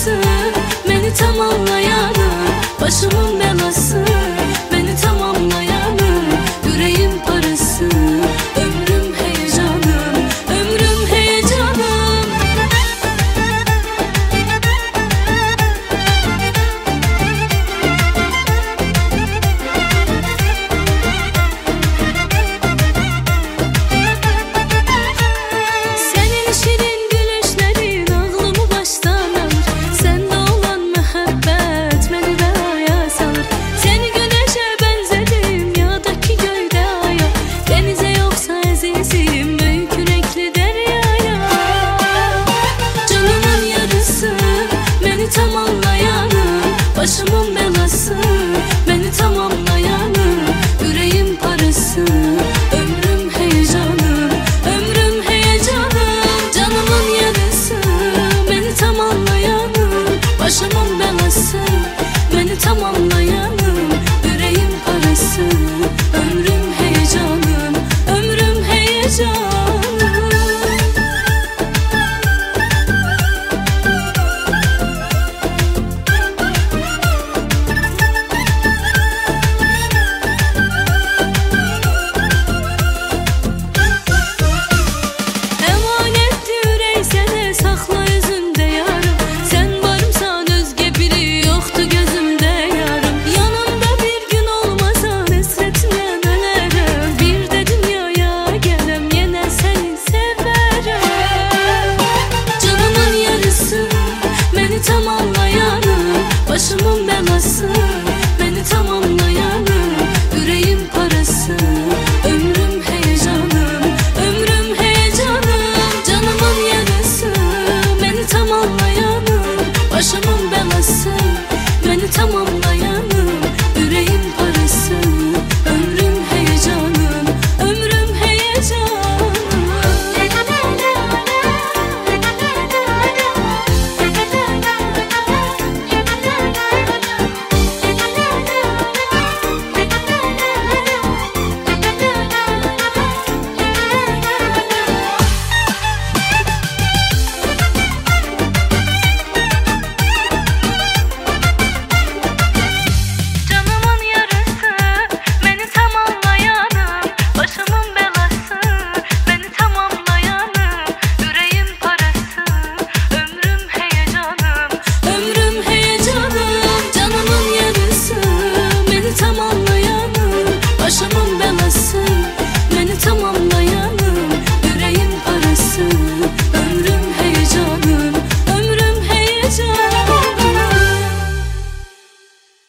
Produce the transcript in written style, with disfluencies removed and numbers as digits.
yarısı, beni tamamlayanı, başımın belası, beni tamamlayanı, yüreğim parası, ömrüm heyecanım, ömrüm heyecanım. Senin şirin gülüşlerin aklımı baştan alır, sende olan muhabbet beni de aya salır. Seni güneşe benzedim yağdaki gölde aya, denize yoksa azizim büyük yürekli deryaya. Canımın yarısı, beni tamamlayanı, başımın belası, beni tamamlayanı, yüreğim parası, ömrüm heyecanım, ömrüm heyecanım. Canımın yarısı, beni tamamlayanı, başımın belası, beni tamamlayanı, yüreğim parası, ömrüm heyecanım, ömrüm heyecanım. Emanet yüreği sene sakla yüzünde yarım, sen varımsan özge biri yoktu gözümde yarım. Yanımda bir gün olmasa hasretinden ölerim, bir de dünyaya gelem yine seni severim. Canımın yarısı, beni tamamlayanı, başımın belası, beni tamamlayanı, yüreğim parası, ömrüm heyecanım, ömrüm heyecanım. Canımın yarısı, beni tamamlayanı, başımın belası, beni tamamlayanı,